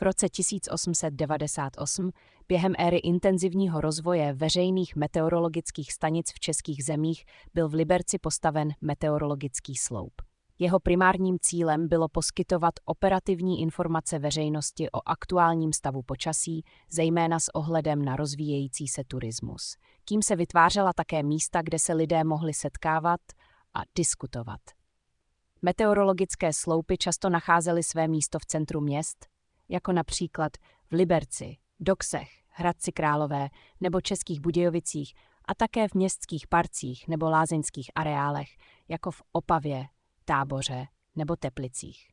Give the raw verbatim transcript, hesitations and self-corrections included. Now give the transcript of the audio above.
V roce tisíc osm set devadesát osm, během éry intenzivního rozvoje veřejných meteorologických stanic v českých zemích, byl v Liberci postaven meteorologický sloup. Jeho primárním cílem bylo poskytovat operativní informace veřejnosti o aktuálním stavu počasí, zejména s ohledem na rozvíjející se turismus. Tím se vytvářela také místa, kde se lidé mohli setkávat a diskutovat. Meteorologické sloupy často nacházely své místo v centru měst, jako například v Liberci, Doksech, Hradci Králové nebo Českých Budějovicích a také v městských parcích nebo lázeňských areálech, jako v Opavě, Táboře nebo Teplicích.